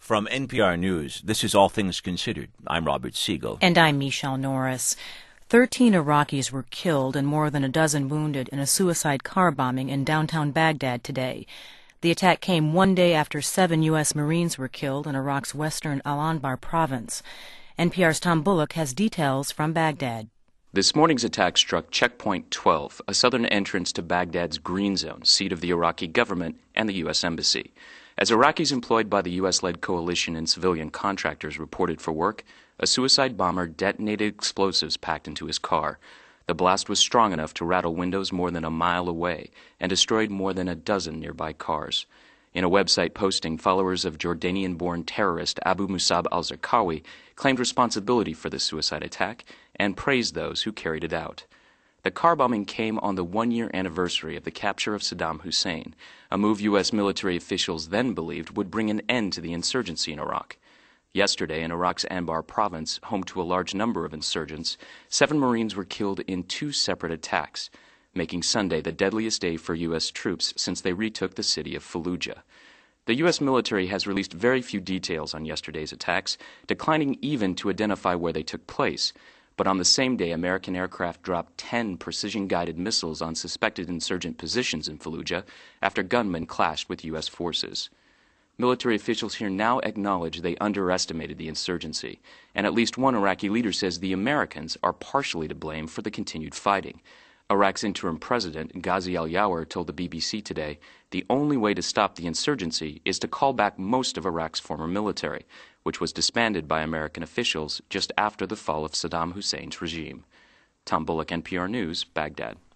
From NPR News, this is All Things Considered. I'm Robert Siegel. And I'm Michelle Norris. 13 Iraqis were killed and more than a dozen wounded in a suicide car bombing in downtown Baghdad today. The attack came one day after 7 U.S. Marines were killed in Iraq's western Al-Anbar province. NPR's Tom Bullock has details from Baghdad. This morning's attack struck Checkpoint 12, a southern entrance to Baghdad's Green Zone, seat of the Iraqi government and the U.S. Embassy. As Iraqis employed by the U.S.-led coalition and civilian contractors reported for work, a suicide bomber detonated explosives packed into his car. The blast was strong enough to rattle windows more than a mile away and destroyed more than a dozen nearby cars. In a website posting, followers of Jordanian-born terrorist Abu Musab al-Zarqawi claimed responsibility for the suicide attack and praised those who carried it out. The car bombing came on the one-year anniversary of the capture of Saddam Hussein, a move U.S. military officials then believed would bring an end to the insurgency in Iraq. Yesterday, in Iraq's Anbar province, home to a large number of insurgents, 7 Marines were killed in 2 separate attacks, making Sunday the deadliest day for U.S. troops since they retook the city of Fallujah. The U.S. military has released very few details on yesterday's attacks, declining even to identify where they took place. But on the same day, American aircraft dropped 10 precision-guided missiles on suspected insurgent positions in Fallujah after gunmen clashed with U.S. forces. Military officials here now acknowledge they underestimated the insurgency, and at least one Iraqi leader says the Americans are partially to blame for the continued fighting. Iraq's interim president, Ghazi al-Yawar, told the BBC today the only way to stop the insurgency is to call back most of Iraq's former military, which was disbanded by American officials just after the fall of Saddam Hussein's regime. Tom Bullock, NPR News, Baghdad.